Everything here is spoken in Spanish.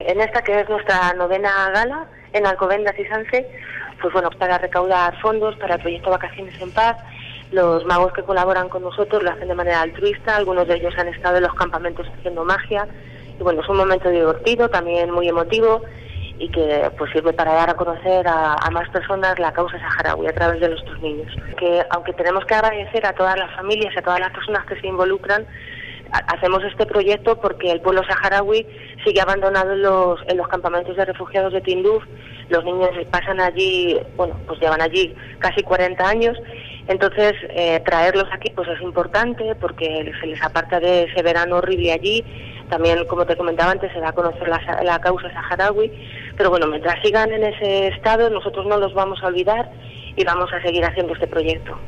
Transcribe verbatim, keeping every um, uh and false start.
En esta, que es nuestra novena gala en Alcobendas y Sanse, pues bueno, para recaudar fondos para el proyecto Vacaciones en Paz. Los magos que colaboran con nosotros lo hacen de manera altruista, algunos de ellos han estado en los campamentos haciendo magia, y bueno, es un momento divertido, también muy emotivo, y que pues sirve para dar a conocer a, a más personas la causa saharaui a través de nuestros niños. Que aunque tenemos que agradecer a todas las familias y a todas las personas que se involucran, hacemos este proyecto porque el pueblo saharaui sigue abandonado en los, en los campamentos de refugiados de Tinduf. Los niños pasan allí, bueno, pues llevan allí casi cuarenta años, entonces eh, traerlos aquí pues es importante porque se les aparta de ese verano horrible allí. También, como te comentaba antes, se da a conocer la, la causa saharaui, pero bueno, mientras sigan en ese estado nosotros no los vamos a olvidar y vamos a seguir haciendo este proyecto.